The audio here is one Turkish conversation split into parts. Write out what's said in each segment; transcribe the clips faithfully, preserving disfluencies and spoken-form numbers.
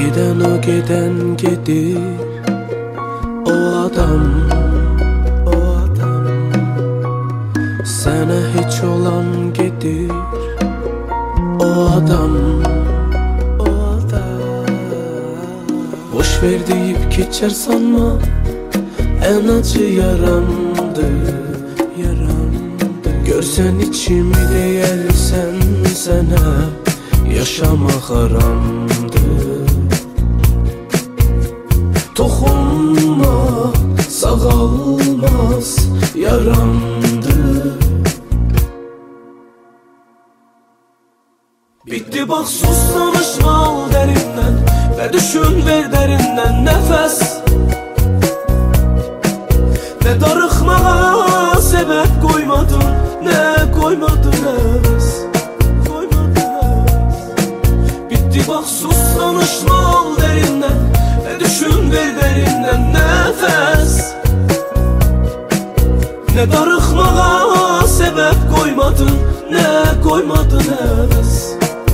Giden o giden gedir, o adam, o adam. Sana hiç olan gedir, o adam, o adam. Boş ver deyip geçer sanma, en acı yaramdı, yaramdı. Görsen içimi değersen sana, yaşamak haramdı. Toxunma, sağalmaz yaramdı. Bitti bak, sus, danışma, al derinden ve düşün, ver derinden nefes. Ne darıxmağa sebep koymadın, ne koymadın heves, koymadın heves. Bitti bak, sus, danışma, al derinden ve düşün, ver derinden nefes. Ne darıxmağa sebep koymadın, ne koymadın heves.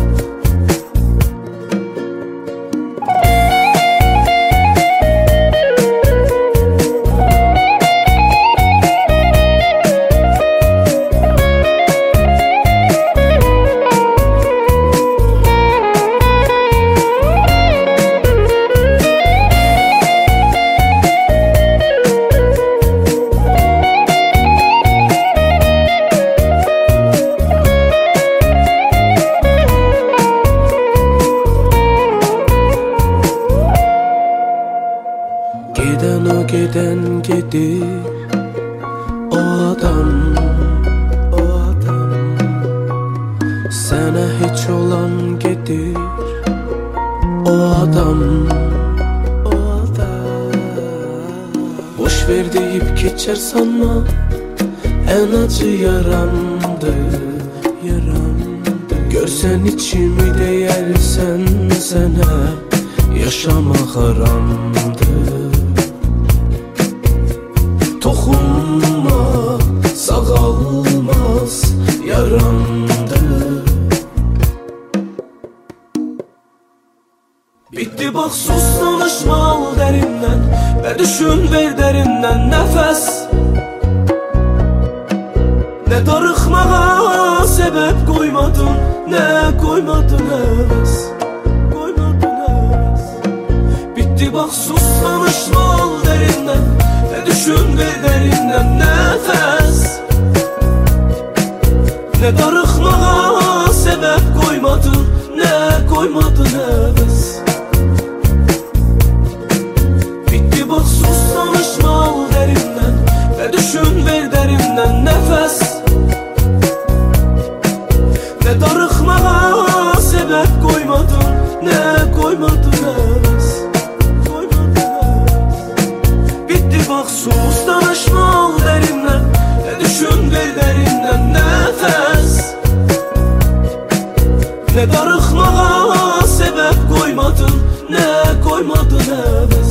Giden o giden gedir, o adam, o adam. Sana hiç olan gedir, o adam, o adam. Boş ver deyip geçer sanma, en acı yaramdı, yaramdı. Görsen içimi değersen sana, yaşamak haramdı. Toxunma, sağalmaz yaramdı. Bitti bak, sus, danışma, al derinden ve düşün, ver derinden nefes. Ne darıxmağa sebep koymadın, ne koymadın heves, koymadın heves. Bitti bak, sus, danışma, al derinden ve düşün, ver derinden nefes. Ne darıxmağa sebep koymadın, ne koymadın heves. Bitti bak, sus, danışma, al derinden ve düşün, ver derinden nefes. Ne darıxmağa sebep koymadın, ne koymadın heves, koymadın heves. Bitti bak, sus, danışma, al derinden ve düşün, ver derinden nefes. Ne darıxmağa sebep koymadın, ne koymadın heves.